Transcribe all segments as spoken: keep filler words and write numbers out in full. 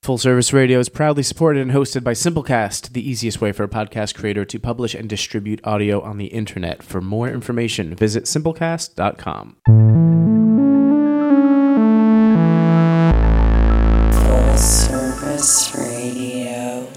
Full Service Radio is proudly supported and hosted by Simplecast, the easiest way for a podcast creator to publish and distribute audio on the internet. For more information, visit simplecast dot com. Full Service Radio.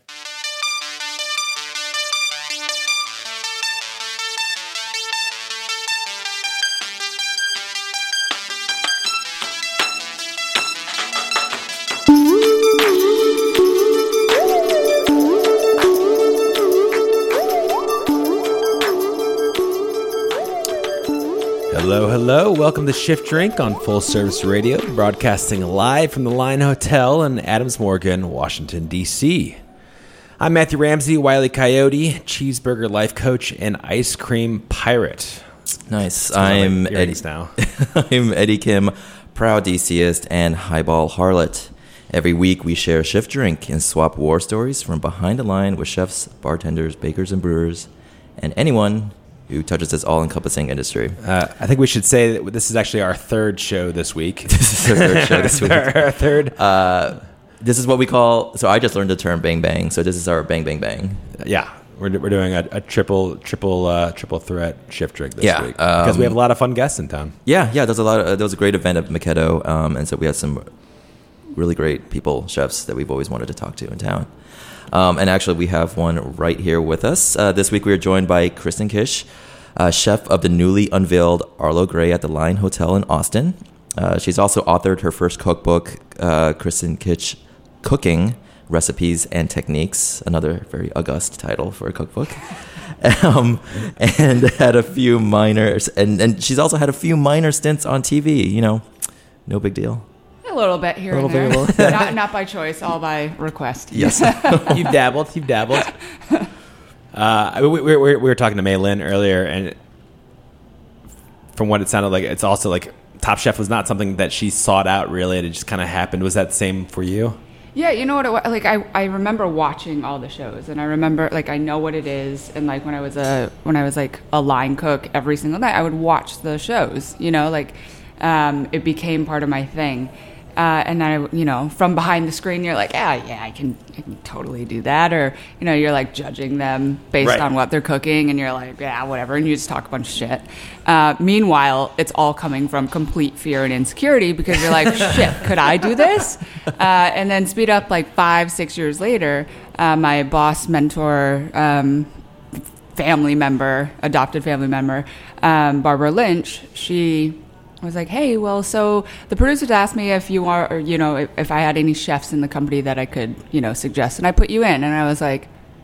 Hello, hello. Welcome to Shift Drink on Full Service Radio, broadcasting live from the Line Hotel in Adams Morgan, Washington, D C I'm Matthew Ramsey, Wile E. Coyote, cheeseburger life coach, and ice cream pirate. Nice. I'm like Eddie. Now. I'm Eddie Kim, proud DCist and highball harlot. Every week we share Shift Drink and swap war stories from behind the line with chefs, bartenders, bakers, and brewers, and anyone who touches this all-encompassing industry. Uh, I think we should say that this is actually our third show this week. This is our third show this week. Our third. Uh, this is what we call, so I just learned the term bang bang, so this is our bang bang bang. Yeah, we're we're doing a, a triple triple uh, triple threat Shift Drink this yeah, week um, because we have a lot of fun guests in town. Yeah, yeah, there's a lot of, uh, there was a great event at Makedo, um, and so we had some really great people, chefs, that we've always wanted to talk to in town. Um, and actually, we have one right here with us. Uh, this week, we are joined by Kristen Kish, uh, chef of the newly unveiled Arlo Gray at the Line Hotel in Austin. Uh, she's also authored her first cookbook, uh, Kristen Kish Cooking Recipes and Techniques, another very august title for a cookbook. um, and had a few minor, and, and she's also had a few minor stints on T V. You know, no big deal. A little bit here A little and bit, there. not, not by choice, all by request. Yes. You've dabbled. You've dabbled. Uh, we, we, we, we were talking to Mei Lin earlier, and from what it sounded like, it's also like Top Chef was not something that she sought out, really. It just kind of happened. Was that the same for you? Yeah, you know what? It, wa- like I, I remember watching all the shows, and I remember like I know what it is. And like when I was a when I was like a line cook every single night, I would watch the shows. You know, like um, it became part of my thing. Uh, and then, I, you know, from behind the screen, you're like, yeah, yeah, I can, I can totally do that. Or, you know, you're like judging them based Right. on what they're cooking, and you're like, yeah, whatever. And you just talk a bunch of shit. Uh, meanwhile, it's all coming from complete fear and insecurity because you're like, shit, could I do this? Uh, and then speed up like five, six years later, uh, my boss, mentor, um, family member, adopted family member, um, Barbara Lynch, she... I was like, hey, well, so the producers asked me if you are, or, you know, if, if I had any chefs in the company that I could, you know, suggest, and I put you in. And I was like,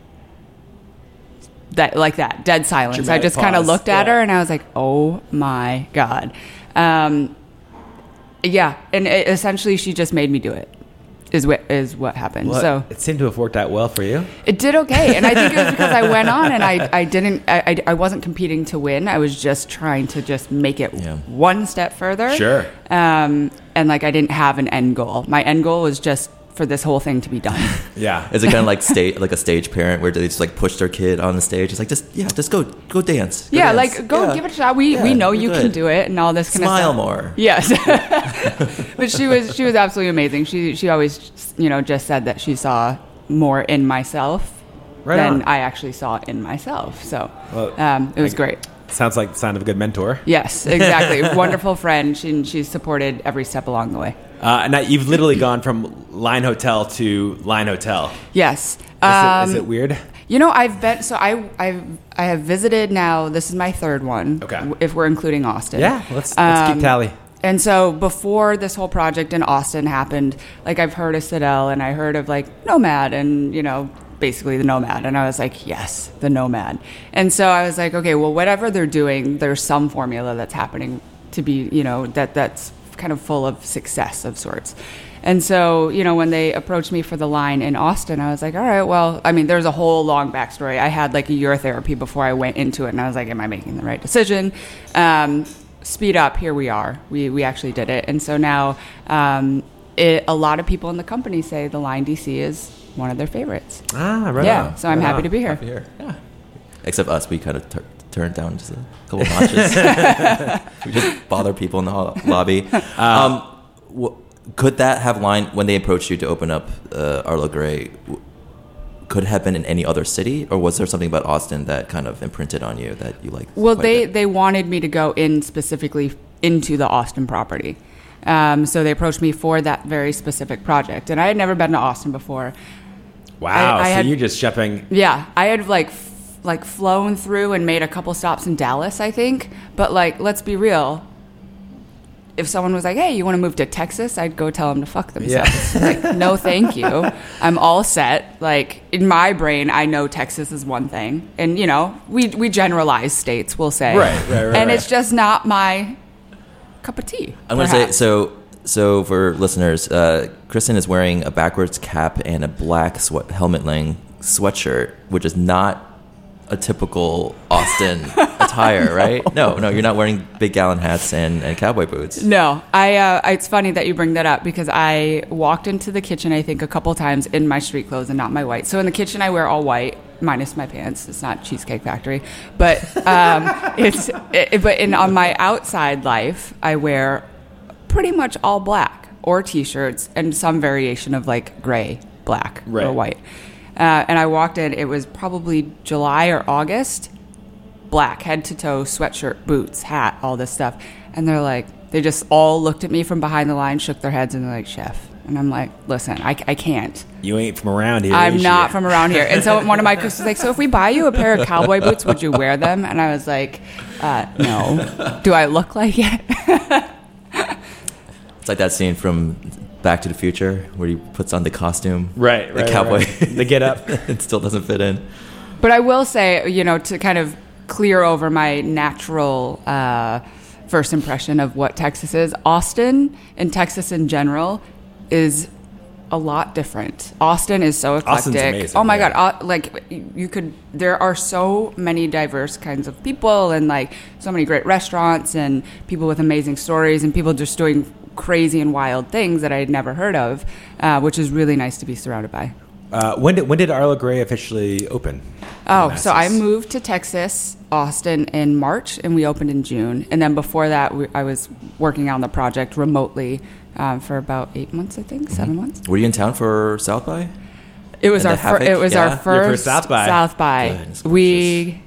that, like that, dead silence. Dramatic I just kind of pause. looked at Yeah. her, and I was like, oh my God. Um, yeah, and it, essentially she just made me do it, is what is what happened. Well, so it seemed to have worked out well for you. it did okay, and I think it was because I went on and I, I didn't I, I, I wasn't competing to win. I was just trying to just make it Yeah. one step further. Sure. Um, and like I didn't have an end goal. My end goal was just for this whole thing to be done. Yeah. Is it kind of like stage, like a stage parent where they just like push their kid on the stage? It's like, just, yeah, just go, go dance. Go yeah, dance. like go Yeah. give it a shot. We Yeah, we know you're you good. can do it and all this kind Smile of stuff. more. Yes. But she was she was absolutely amazing. She she always, you know, just said that she saw more in myself Right than on. I actually saw in myself. So Well, um, it was I- great. Sounds like the sign of a good mentor. Yes, exactly. Wonderful friend. She she's supported every step along the way. Uh, and now you've literally gone from Line Hotel to Line Hotel. Is, Yes. it, Um, is it weird? You know, I've been so I I I have visited now. This is my third one. Okay. If we're including Austin. Yeah, let's, let's Um, keep tally. And so before this whole project in Austin happened, like I've heard of Citadel and I heard of like Nomad and, you know, basically the Nomad. And I was like, yes, the Nomad. And so I was like, okay, well, whatever they're doing, there's some formula that's happening to be, you know, that that's kind of full of success of sorts. And so, you know, when they approached me for the line in Austin, I was like, all right, well, I mean, there's a whole long backstory. I had like a year of therapy before I went into it. And I was like, am I making the right decision? Um, speed up, here we are. We we actually did it. And so now um, it, a lot of people in the company say the Line D C is one of their favorites. Ah, right Yeah, on. so I'm Right happy on. to be here. Happy here. Yeah. Except us, we kind of tur turned down just a couple notches. We just bother people in the ho- lobby. Um, wh- could that have line when they approached you to open up uh, Arlo Grey? w- Could it have been in any other city, or was there something about Austin that kind of imprinted on you that you liked? Well, quite a they, bit? they wanted me to go in specifically into the Austin property. Um, so they approached me for that very specific project. And I had never been to Austin before. Wow. I- I so had- you're just jumping. Yeah, I had like f- like flown through and made a couple stops in Dallas, I think. But like, let's be real. If someone was like, "Hey, you want to move to Texas?" I'd go tell them to fuck themselves. Like, no, thank you. I'm all set. Like in my brain, I know Texas is one thing, and you know, we we generalize states. We'll say, Right, right, right, and right. it's just not my cup of tea. I'm going to say, perhaps. so So for listeners, uh, Kristen is wearing a backwards cap and a black sweat, helmet-laying sweatshirt, which is not a typical Austin attire, right? No, no, you're not wearing big gallon hats and, and cowboy boots. No, I. Uh, it's funny that you bring that up because I walked into the kitchen, I think, a couple times in my street clothes and not my white. So in the kitchen, I wear all white, minus my pants. It's not Cheesecake Factory, but um, it's. It, but in on my outside life, I wear pretty much all black or t-shirts and some variation of like gray, black, Right. or white. Uh, and I walked in. It was probably July or August. Black, head to toe, sweatshirt, boots, hat, all this stuff. And they're like, they just all looked at me from behind the line, shook their heads, and they're like, "Chef." And I'm like, "Listen, I, I can't. You ain't from around here. I'm is not you? from around here." And so one of my cooks was like, "So if we buy you a pair of cowboy boots, would you wear them?" And I was like, uh, "No." Do I look like it? It's like that scene from Back to the Future where he puts on the costume, Right, the right, cowboy, right. The get up. it still doesn't fit in. But I will say, you know, to kind of clear over my natural uh, first impression of what Texas is, Austin and Texas in general is a lot different. Austin is so eclectic. Austin's amazing, oh my yeah. God. Uh, like you could, there are so many diverse kinds of people and like so many great restaurants and people with amazing stories and people just doing crazy and wild things that I had never heard of, uh, which is really nice to be surrounded by. Uh, when did when did Arlo Grey officially open? Oh, in so I Manassas? moved to Texas, Austin, in March, and we opened in June. And then before that, we, I was working on the project remotely um, for about eight months, I think, seven months. Were you in town for South by? It was And our the fir- Havoc? it was Yeah. our Your first, first South by. South by. Goodness We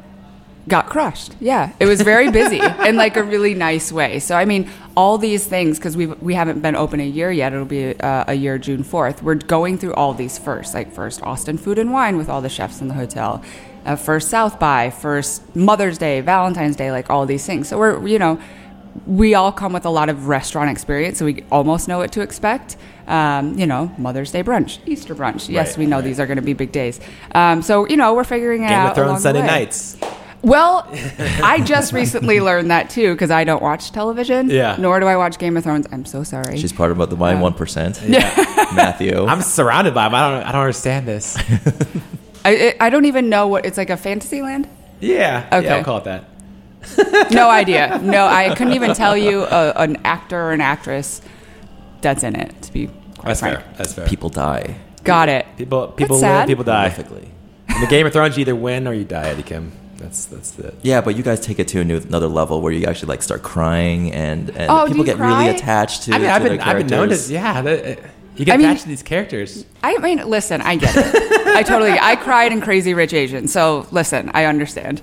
got crushed. Yeah, it was very busy in like a really nice way. So I mean, all these things because we we haven't been open a year yet. It'll be uh, a year June fourth. We're going through all these first, like first Austin Food and Wine with all the chefs in the hotel, uh, first South by, first Mother's Day, Valentine's Day, like all these things. So we're you know. We all come with a lot of restaurant experience, so we almost know what to expect. Um, you know, Mother's Day brunch, Easter brunch. Yes, Right, we know right. these are going to be big days. Um, so, you know, we're figuring it Game out. of Thrones along the Sunday way. nights. Well, I just recently learned that too because I don't watch television. Yeah. Nor do I watch Game of Thrones. I'm so sorry. She's part of the My One Percent. Yeah. Matthew. I'm surrounded by them. I don't I don't understand this. I, I don't even know what it's like. A fantasy land? Yeah. Okay. Yeah, I'll call it that. No idea. No, I couldn't even tell you a, an actor or an actress that's in it. To be quite That's frank. fair. That's fair. People die. Got it. people people That's live, sad. people die. Horrifically. In the Game of Thrones, you either win or you die, Eddie Kim. That's that's it. Yeah, but you guys take it to a new, another level where you actually like start crying and, and Oh, do people you get cry? really attached to, I mean, to I've their been I've been known characters. to yeah. That, you get I mean- attached to these characters. I mean, listen, I get it. I totally, I cried in Crazy Rich Asians. So listen, I understand.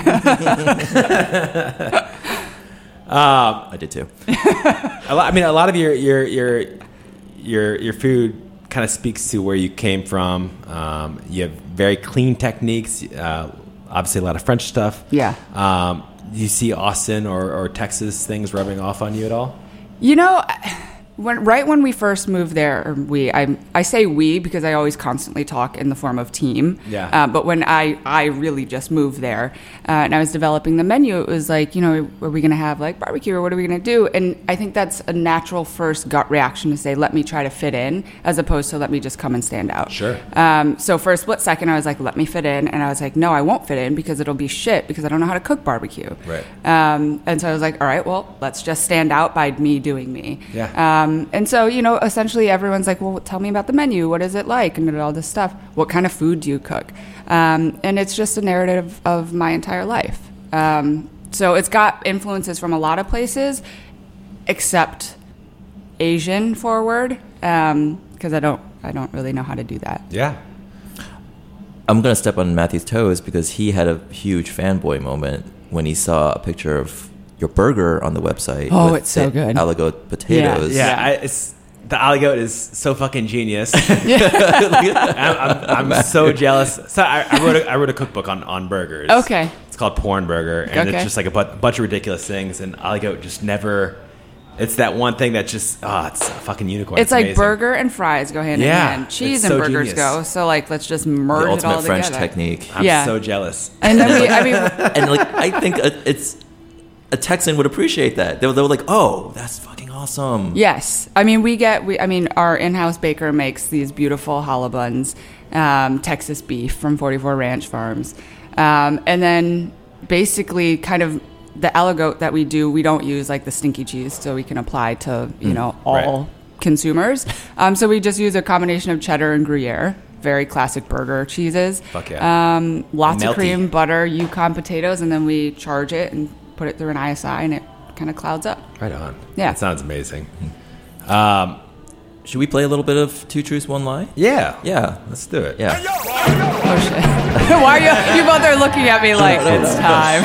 I did too. A lot, I mean, a lot of your your your your your food kind of speaks to where you came from. Um, you have very clean techniques. Uh, obviously, a lot of French stuff. Yeah. Um, do you see Austin or, or Texas things rubbing off on you at all? You know, when right when we first moved there, or we, I, I say we because I always constantly talk in the form of team. Yeah. Uh, but when I, I really just moved there uh, and I was developing the menu, it was like, you know, are we going to have like barbecue or what are we going to do? And I think that's a natural first gut reaction to say, let me try to fit in as opposed to let me just come and stand out. Sure. Um, so for a split second, I was like, let me fit in. And I was like, no, I won't fit in because it'll be shit because I don't know how to cook barbecue. Right. Um, and so I was like, all right, well, let's just stand out by me doing me. Yeah. Um, and so, you know, essentially everyone's like, well, tell me about the menu. What is it like? And all this stuff. What kind of food do you cook? Um, and it's just a narrative of my entire life. Um, so it's got influences from a lot of places, except Asian forward because I don't I don't really know how to do that. Yeah. I'm going to step on Matthew's toes because he had a huge fanboy moment when he saw a picture of your burger on the website. Oh, with it's so the good. Aligote potatoes. Yeah, I, it's, the Aligote is so fucking genius. I'm, I'm, I'm so jealous. So I, I wrote a, I wrote a cookbook on, on burgers. Okay. It's called Porn Burger, and Okay. it's just like a bu- bunch of ridiculous things. And Aligote just never. It's that one thing that just oh, it's a fucking unicorn. It's, like amazing. burger and fries go hand Yeah, in hand. Cheese it's and so burgers genius. go. So like, let's just The merge it ultimate all French together. technique. I'm Yeah. so jealous. And then we, I mean, And like, I think a, it's a Texan would appreciate that. They were, they were like, "Oh, that's fucking awesome." yes. I mean, we get, we, I mean, our in-house baker makes these beautiful challah buns, um, Texas beef from forty-four Ranch Farms. Um, and then basically kind of the aligote that we do, we don't use like the stinky cheese, so we can apply to, you know, all right. consumers. Um, so we just use a combination of cheddar and Gruyere, very classic burger cheeses. Fuck yeah. Um, lots Melty. of cream, butter, Yukon potatoes, and then we charge it and put it through an I S I, and it kind of clouds up. Right on. Yeah. That sounds amazing. Um, Should we play a little bit of Two Truths, One Lie? yeah. Yeah. Let's do it. Yeah. Oh shit! Why are you? You both are looking at me like it's time.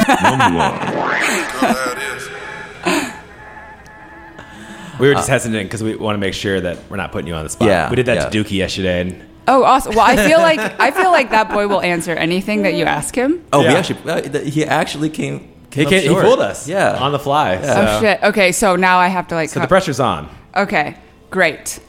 We were just hesitant because we want to make sure that we're not putting you on the spot. Yeah, We did that yeah. to Dookie yesterday, and Oh, awesome! Well, I feel like I feel like that boy will answer anything that you ask him. Oh, we Yeah. actually, uh, th- he actually came. he, came up came, he short. fooled us. Yeah. On the fly. So, Oh shit! Okay, so now I have to like. so the co- pressure's on. Okay, great.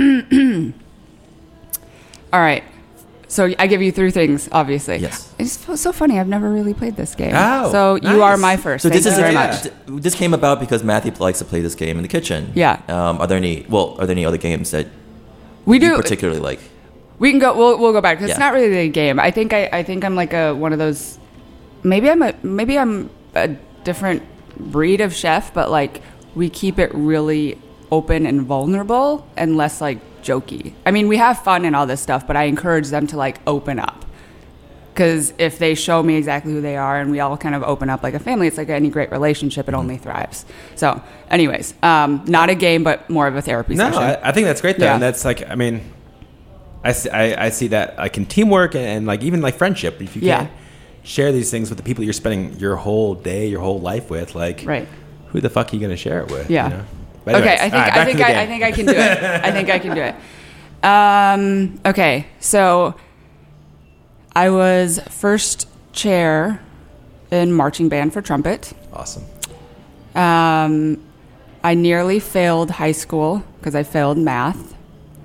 All right. So I give you three things, obviously. Yes. It's so funny. I've never really played this game. Oh, so you are nice. my first. So Thank this you is very a, much. th- this came about because Matthew likes to play this game in the kitchen. Yeah. Um, are there any? Well, are there any other games that We you do. particularly like? We can go. We'll we'll go back. 'Cause It's Yeah. not really a game. I think I, I think I'm like a one of those. Maybe I'm a maybe I'm a different breed of chef, but like we keep it really open and vulnerable and less like jokey. I mean, we have fun and all this stuff, but I encourage them to like open up. Because if they show me exactly who they are and we all kind of open up like a family, it's like any great relationship. It only thrives. So, anyways, um, not a game, but more of a therapy No, session. I, I think that's great though, Yeah. and that's like, I mean, I see, I, I see that like in teamwork and, and like even like friendship. If you Yeah. can't share these things with the people you're spending your whole day, your whole life with, like, Right. who the fuck are you going to share it with? Yeah. You know? But Okay, anyways, I think all right, I back think to the I, game. I think I can do it. I think I can do it. Um, okay, so I was first chair in marching band for trumpet. Awesome. Um, I nearly failed high school because I failed math.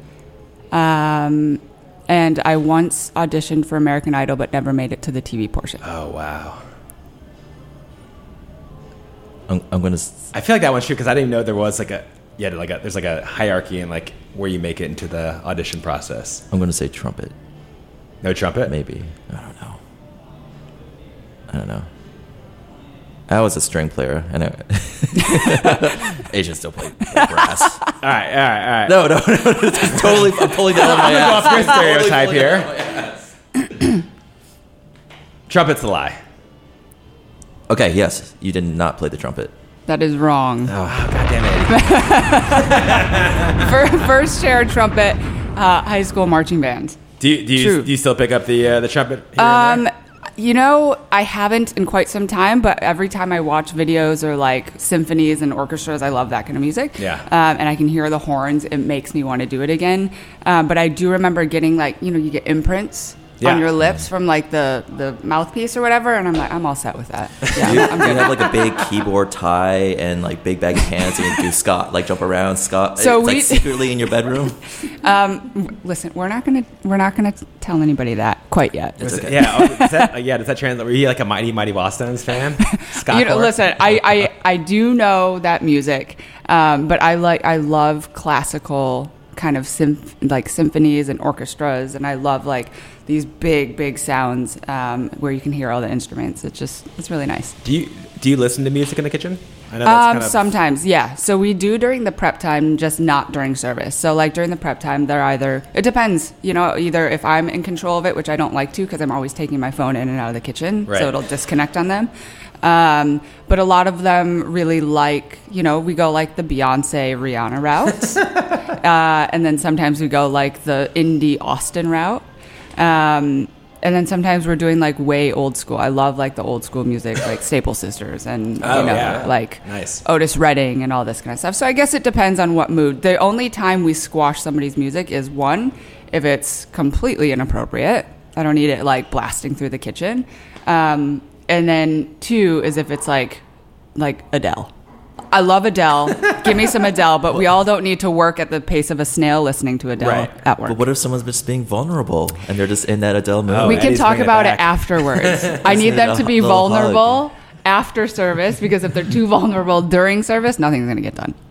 Um, and I once auditioned for American Idol but never made it to the T V portion. Oh wow. I'm, I'm gonna. s- I feel like that one's true because I didn't even know there was like a yeah like a there's like a hierarchy in like where you make it into the audition process. I'm gonna say trumpet. No trumpet. Maybe. I don't know. I don't know. I was a string player, and I, Asian still played brass. All right, all right, all right. No, no, no. This is totally. I'm pulling that out of my Go ass. off your Totally stereotype pulling here. that out of my ass. Trumpet's a lie. Okay. Yes, you did not play the trumpet. That is wrong. Oh god damn it. Fir- First chair trumpet, uh, high school marching band. Do you do you, True. do you still pick up the uh, the trumpet? Here Um, and there? you know, I haven't in quite some time, but every time I watch videos or like symphonies and orchestras, I love that kind of music. Yeah. Um, and I can hear the horns. It makes me want to do it again. Um, but I do remember getting like, you know, you get imprints Yeah. on your lips from like the, the mouthpiece or whatever. And I'm like, I'm all set with that. Yeah, You, I'm you good. have like a big keyboard tie and like big baggy pants, and you do Scott like jump around Scott. So it's we- like secretly in your bedroom. Listen, we're not gonna we're not gonna tell anybody that quite yet. Was it- okay. Yeah, oh, is that, uh, yeah. Does that translate? Were you like a Mighty Mighty Boston's fan? Scott You know, Core? listen, I, I, I do know that music, um, but I like I love classical kind of symph- like symphonies and orchestras, and I love like these big big sounds um, where you can hear all the instruments. It's just it's really nice. Do you do you listen to music in the kitchen? I know that's Um, kind of sometimes, yeah. So we do during the prep time, just not during service. So like during the prep time, they're either, it depends, you know, either if I'm in control of it, which I don't like to because I'm always taking my phone in and out of the kitchen, Right. so it'll disconnect on them. Um, but a lot of them really like, you know, we go like the Beyonce Rihanna route. uh, and then sometimes we go like the indie Austin route. Um, And then sometimes we're doing like way old school. I love like the old school music, like Staple Sisters and Oh, you know, yeah. like Nice. Otis Redding and all this kind of stuff. So I guess it depends on what mood. The only time we squash somebody's music is one, if it's completely inappropriate. I don't need it like blasting through the kitchen. Um, and then two is if it's like like Adele. I love Adele. Give me some Adele, but we all don't need to work at the pace of a snail listening to Adele Right. at work. But what if someone's just being vulnerable and they're just in that Adele mood? Oh, we yeah. can Eddie's talk bringing it about it, back. afterwards. I need them to be Little hug. vulnerable after service because if they're too vulnerable during service, nothing's going to get done.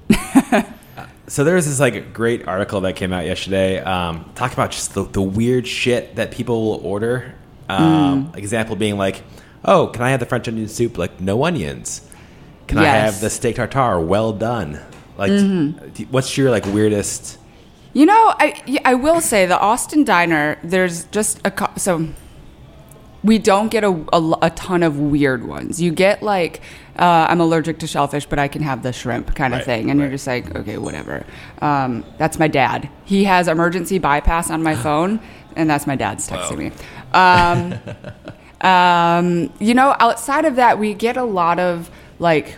So there was this like great article that came out yesterday, um, talking about just the, the weird shit that people will order. Um, Mm. Example being like, "Oh, can I have the French onion soup? Like no onions. Can I Yes. have the steak tartare? Well done." Like, Mm-hmm. d- what's your like weirdest? You know, I yeah, I will say the Austin Diner. There's just a co- so we don't get a, a, lo- a ton of weird ones. You get like uh, I'm allergic to shellfish, but I can have the shrimp kind of Right, thing, and you're right. just like, okay, whatever. Um, that's my dad. He has emergency bypass on my phone, and that's my dad's texting me. Um, um, you know, outside of that, we get a lot of like.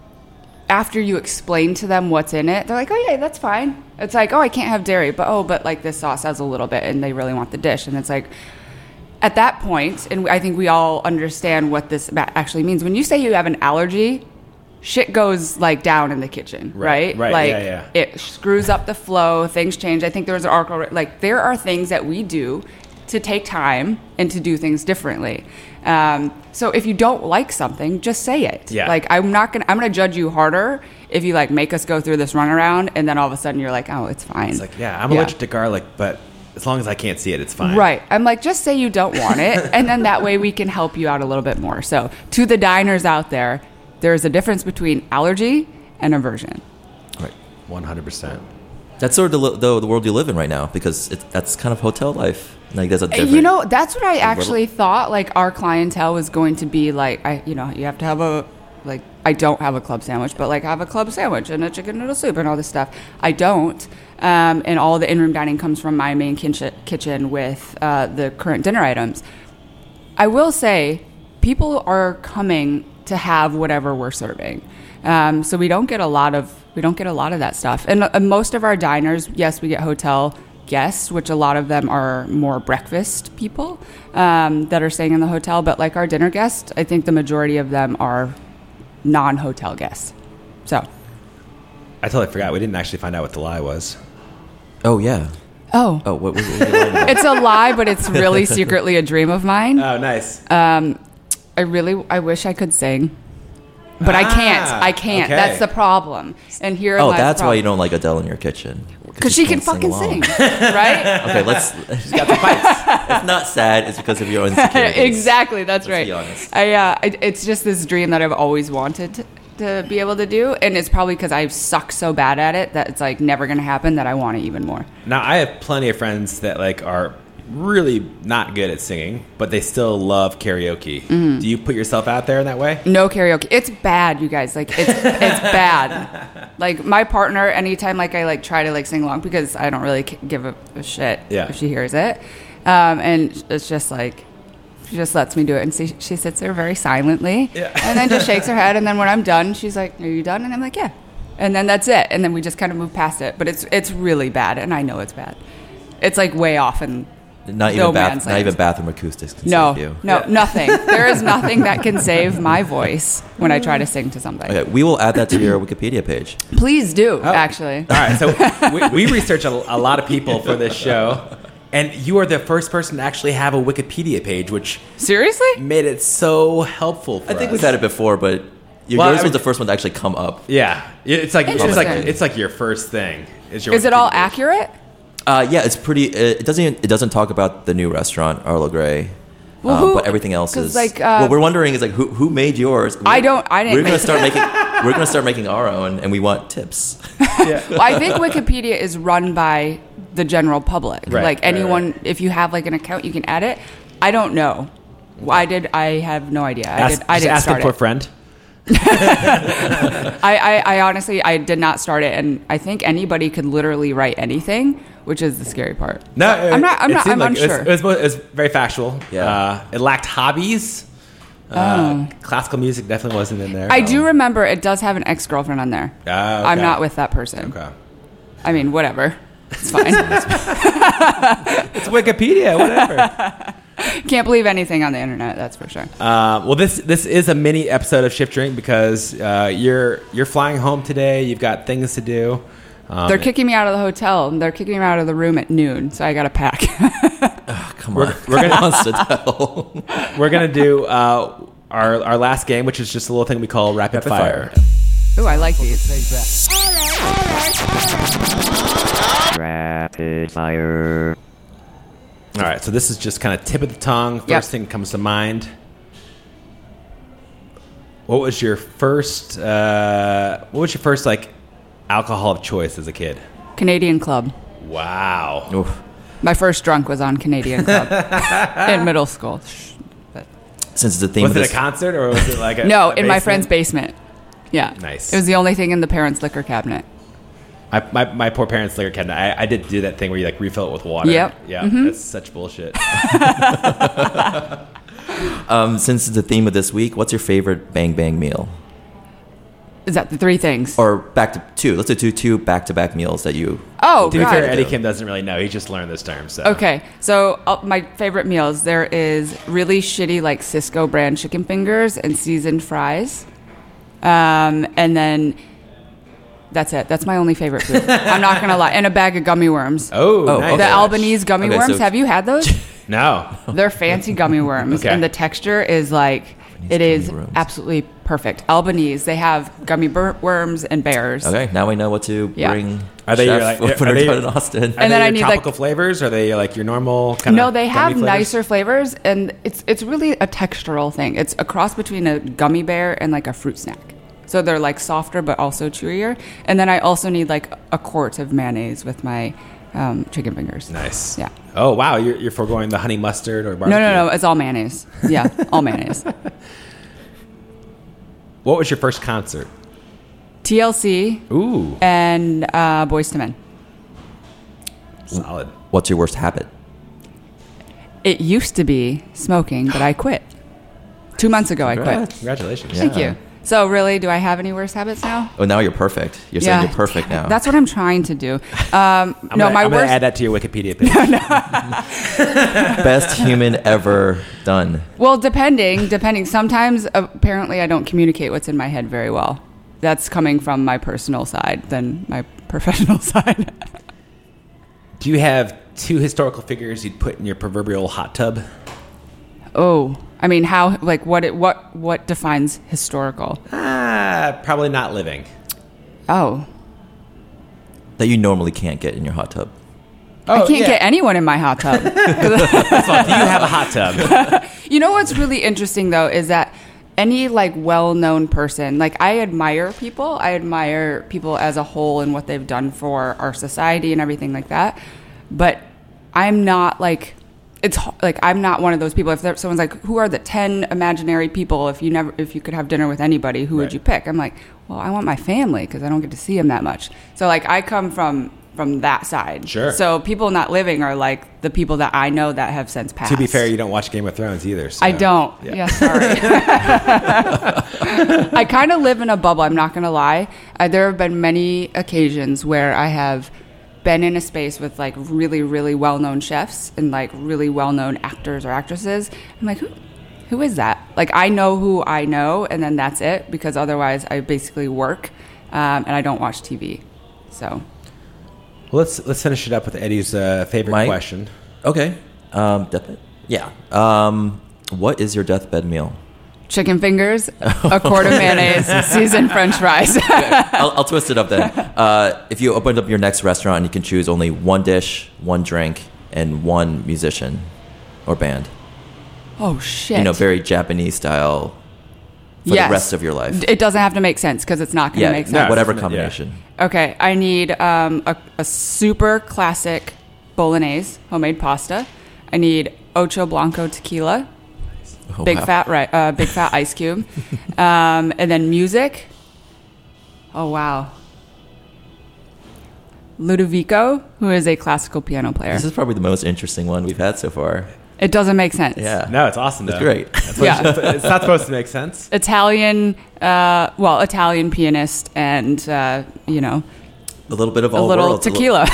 After you explain to them what's in it, they're like, oh, yeah, that's fine. It's like, oh, I can't have dairy, but oh, but like this sauce has a little bit, and they really want the dish. And it's like, at that point, and I think we all understand what this ba- actually means. When you say you have an allergy, shit goes like down in the kitchen, Right, right? right, Like yeah, yeah. it screws up the flow, things change. I think there was an article, like there are things that we do to take time and to do things differently. Um, so if you don't like something, just say it. Yeah. Like I'm not gonna, I'm gonna judge you harder if you like make us go through this runaround and then all of a sudden you're like, oh, it's fine. It's like, yeah, I'm allergic to garlic, but as long as I can't see it, it's fine. Right. I'm like, just say you don't want it, and then that way we can help you out a little bit more. So to the diners out there, there's a difference between allergy and aversion. Right. one hundred percent. That's sort of the, the, the world you live in right now because it, that's kind of hotel life. Like there's a different. You know, that's what I little- actually thought. Like our clientele was going to be like, I, you know, you have to have a, like, I don't have a club sandwich, but like have a club sandwich and a chicken noodle soup and all this stuff. I don't, um, and all the in-room dining comes from my main kitchen, kitchen with uh, the current dinner items. I will say, people are coming to have whatever we're serving, um, so we don't get a lot of we don't get a lot of that stuff. And uh, most of our diners, yes, we get hotel guests, which a lot of them are more breakfast people um, that are staying in the hotel. But like our dinner guests, I think the majority of them are non-hotel guests. So, I totally forgot. We didn't actually find out what the lie was. Oh yeah. oh, Oh, what was it? it's a lie, but it's really secretly a dream of mine. Oh, nice. Um, I really, I wish I could sing, but I can't. Ah, I can't. okay. That's the problem. And here, Oh, that's why you don't like Adele in your kitchen. Because she can can't fucking along. sing, right? Okay, let's. She's got the pipes. It's not sad. It's because of your insecurities. Exactly. That's Let's right. be honest. I, uh, I, it's just this dream that I've always wanted to, to be able to do, and it's probably because I suck so bad at it that it's like never going to happen. That I want it even more. Now, I have plenty of friends that like are really not good at singing, but they still love karaoke. Mm-hmm. Do you put yourself out there in that way? No karaoke. It's bad, you guys. Like it's it's bad. Like my partner, anytime like I like try to like sing along because I don't really give a, a shit Yeah. if she hears it, um, and it's just like she just lets me do it, and she, she sits there very silently, Yeah. and then just shakes her head, and then when I'm done, she's like, "Are you done?" And I'm like, "Yeah," and then that's it, and then we just kind of move past it. But it's it's really bad, and I know it's bad. It's like way off and. Not No even bath, man's not land. even bathroom acoustics can No, save you. no, Yeah. nothing. There is nothing that can save my voice when I try to sing to something. Okay, we will add that to your Wikipedia page. Please do, Oh. actually. All right, so we, we research a, a lot of people for this show, and you are the first person to actually have a Wikipedia page, which Seriously? made it so helpful for I think us. we've had it before, but your, Well, yours I was mean- the first one to actually come up. Yeah, it's like it's like Interesting. it's like your first thing. Is your Is it all Wikipedia page. accurate? Uh, yeah, it's pretty. It, it doesn't. Even, it doesn't talk about the new restaurant Arlo Gray. Well, um, who- but everything else 'cause, is like, uh, what we're wondering is like who who made yours? I don't- I didn't We're gonna make- start making. We're gonna start making our own, and we want tips. Well, I think Wikipedia is run by the general public. Right, like right, anyone, right. if you have like an account, you can add it. I don't know. I did. I have no idea. I Ask, did. I just didn't ask a start poor it. friend. I, I, I honestly, I did not start it, and I think anybody could literally write anything, which is the scary part. No, I'm not. I'm it not. seemed I'm like it was- unsure. It was, it was very factual. Yeah. Uh, it lacked hobbies. Uh, classical music definitely wasn't in there. I do remember it does have an ex girlfriend on there. Ah, okay. I'm not with that person. Okay. I mean, whatever. It's fine. It's Wikipedia, whatever. Can't believe anything on the internet. That's for sure. Uh, well, this this is a mini episode of Shift Drink because uh, you're you're flying home today. You've got things to do. Um, They're kicking me out of the hotel. They're kicking me out of the room at noon, so I got to pack. Come We're- on, we're gonna- wants to tell. We're gonna do uh, our our last game, which is just a little thing we call rapid, Rapid fire. fire. Ooh, I like these. Rapid fire. All right, so this is just kind of tip of the tongue. First Yep. thing comes to mind. What was your first? Uh, what was your first like alcohol of choice as a kid? Canadian Club. Wow. Oof. My first drunk was on Canadian Club in middle school. But Since it's the theme Was of it this, a concert or was it like a no, a in my basement? friend's basement. Yeah. Nice. It was the only thing in the parents' liquor cabinet. I, my, my poor parents' liquor cabinet. I, I did do that thing where you like refill it with water. Yep. Yeah, Mm-hmm. that's such bullshit. um, since it's the theme of this week, what's your favorite Bang Bang meal? Is that the three things? Or back to two. Let's do two back to back meals that you. Oh, To be God. fair, Eddie Kim doesn't really know. He just learned this term. So Okay, so uh, my favorite meals, there is really shitty like Cisco brand chicken fingers and seasoned fries. Um, and then that's it. That's my only favorite food. I'm not going to lie. And a bag of gummy worms. Oh, Oh, nice. The okay. Albanese gummy Okay, worms. so- Have you had those? No. They're fancy gummy worms, Okay. and the texture is like it gummy is worms. absolutely perfect. Albanese, they have gummy bur- worms and bears. Okay, now we know what to Yeah. bring. Are they chef your, like, when are we're they- done in Austin? Are And they then I your need, tropical like- flavors? Or are they like your normal kind of? No, they have nicer flavors, and it's it's really a textural thing. It's a cross between a gummy bear and like a fruit snack. So they're like softer but also chewier. And then I also need like a quart of mayonnaise with my um, chicken fingers. Nice. Yeah. Oh wow, you're, you're foregoing the honey mustard or barbecue. No, no, no. It's all mayonnaise. Yeah, all mayonnaise. What was your first concert? T L C Ooh, and uh, Boyz two Men. solid. What's your worst habit? It used to be smoking, but I quit. Two months ago, I quit. Congrats. Congratulations. Thank you. So, really, do I have any worse habits now? Oh, now you're perfect. You're saying you're perfect now. That's what I'm trying to do. Um, I'm no, gonna, my I'm gonna worst. add that to your Wikipedia page. Best human ever done. Well, depending, depending. Sometimes, apparently, I don't communicate what's in my head very well. That's coming from my personal side than my professional side. Do you have two historical figures you'd put in your proverbial hot tub? Oh, I mean, how? Like, what? It, what? What defines historical? Ah, probably not living. Oh, That you normally can't get in your hot tub. Oh, I can't yeah. get anyone in my hot tub. First of all, do you have a hot tub? You know what's really interesting though is that any like well-known person, like I admire people, I admire people as a whole and what they've done for our society and everything like that. But I'm not like it's h- like I'm not one of those people. If there, someone's like, "Who are the ten imaginary people if you never if you could have dinner with anybody, who Right. would you pick?" I'm like, "Well, I want my family because I don't get to see them that much." So like I come from from that side. Sure. So people not living are like the people that I know that have since passed. To be fair, you don't watch Game of Thrones either. So. I don't. Yeah. Yeah, sorry. I kind of live in a bubble. I'm not going to lie. Uh, there have been many occasions where I have been in a space with like really, really well-known chefs and like really well-known actors or actresses. I'm like, who, who is that? Like, I know who I know, and then that's it. Because otherwise, I basically work um, and I don't watch T V. So. Well, let's let's finish it up with Eddie's uh, favorite Mike? question. Okay. Um, deathbed? Yeah. Um, what is your deathbed meal? Chicken fingers, a quart of mayonnaise, seasoned French fries. I'll, I'll twist it up then. Uh, if you opened up your next restaurant, you can choose only one dish, one drink, and one musician or band. Oh, shit. You know, very Japanese style for Yes. the rest of your life. It doesn't have to make sense because it's not going to Yeah, make no, sense. whatever Yeah. combination. Okay, I need um, a, a super classic bolognese, homemade pasta. I need Ocho Blanco tequila, Oh, big wow. fat ri- uh, big fat ice cube, um, and then music. Oh wow, Ludovico, who is a classical piano player. This is probably the most interesting one we've had so far. It doesn't make sense. Yeah. No, it's awesome. It's though. great. That's what Yeah. it's, it's not supposed to make sense. Italian, uh, well, Italian pianist, and uh, you know, A little bit of a all little worlds. a little- tequila.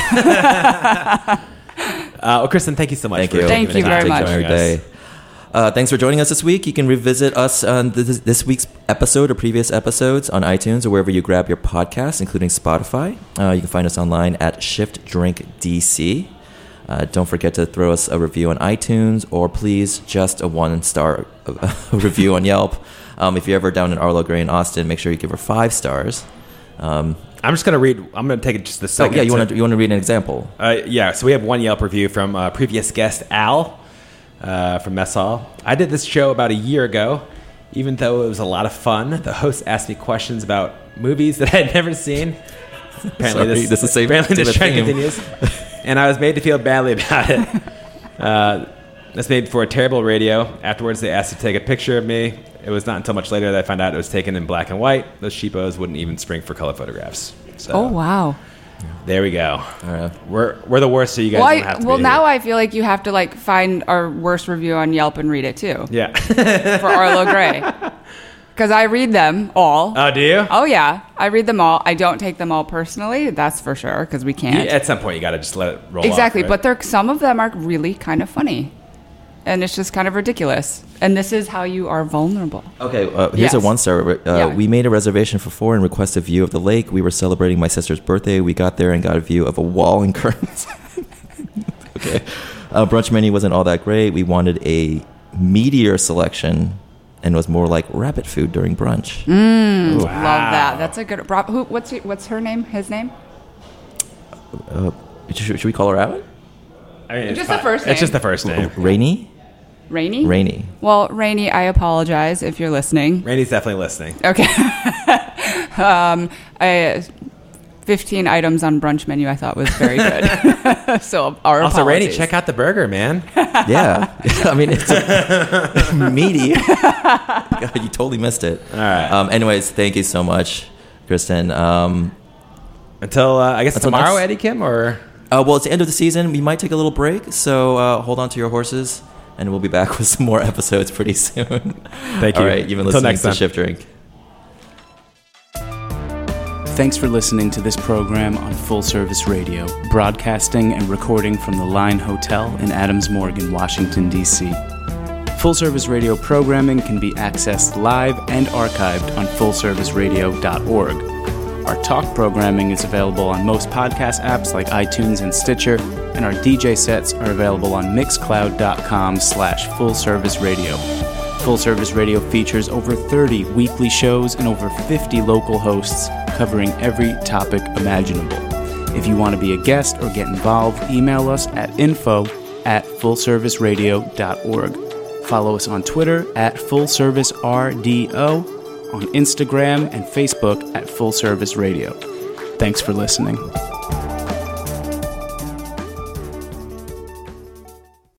Uh, well, Kristen, thank you so much. Thank for you. taking Thank the you time very to much. join Every us. day. Uh, thanks for joining us this week. You can revisit us on this, this week's episode or previous episodes on iTunes or wherever you grab your podcasts, including Spotify. Uh, you can find us online at Shift Drink D C. Uh, don't forget to throw us a review on iTunes, or please just a one-star review on Yelp. Um, if you're ever down in Arlo Gray in Austin, make sure you give her five stars. Um, I'm just gonna read. I'm gonna take it just a oh, second. yeah, you to- want to you want to read an example? Uh, yeah, so we have one Yelp review from uh, previous guest Al uh, from Mess Hall. I did this show about a year ago. Even though it was a lot of fun, the host asked me questions about movies that I had never seen. Apparently, Sorry, this, this is the same- apparently this same trend theme. continues, and I was made to feel badly about it. Uh, this made for a terrible radio. Afterwards, they asked to take a picture of me. It was not until much later that I found out it was taken in black and white. Those cheapos wouldn't even spring for color photographs. So, Oh wow. there we go. All right. We're we're the worst, so you guys Well, don't I, have to well be now here. I feel like you have to like find our worst review on Yelp and read it too Yeah. for Arlo Gray, because I read them all. Oh, do you? Oh yeah, I read them all. I don't take them all personally, that's for sure, because we You- can't. at some point, you got to just let it roll. Exactly, off, right? but they're some of them are really kind of funny, and it's just kind of ridiculous. And this is how you are vulnerable. Okay, uh, here's a Yes. one star. Uh, Yeah. We made a reservation for four and requested a view of the lake. We were celebrating my sister's birthday. We got there and got a view of a wall and curtains. Okay. Uh, brunch menu wasn't all that great. We wanted a meteor selection and it was more like rabbit food during brunch. Love that. That's a good. Rob, who? What's he- what's her name? His name? Should, should we call her out? I mean, it's Just fine. the first It's name. just the first name. Rainy? Rainy. Rainy. Well, Rainy, I apologize if you're listening. Randy's definitely listening. Okay. um, I, fifteen items on brunch menu I thought was very good. So our Also, Randy, apologies. check out the burger, man. Yeah. I mean, it's a meaty. God, you totally missed it. All right. Um, anyways, thank you so much, Kristen. Um, Until uh, I guess Until tomorrow, next- Eddie Kim, or Uh, well, it's the end of the season. We might take a little break, so uh, hold on to your horses, and we'll be back with some more episodes pretty soon. Thank you. All right, you've been Until listening next to time. Shift Drink. Thanks for listening to this program on Full Service Radio, broadcasting and recording from the Line Hotel in Adams Morgan, Washington, D C Full Service Radio programming can be accessed live and archived on full service radio dot org. Our talk programming is available on most podcast apps like iTunes and Stitcher, and our D J sets are available on mixcloud.com slash full service radio. Full Service Radio features over thirty weekly shows and over fifty local hosts covering every topic imaginable. If you want to be a guest or get involved, email us at info at full service radio dot org. Follow us on Twitter at full service R D O, on Instagram and Facebook at Full Service Radio. Thanks for listening.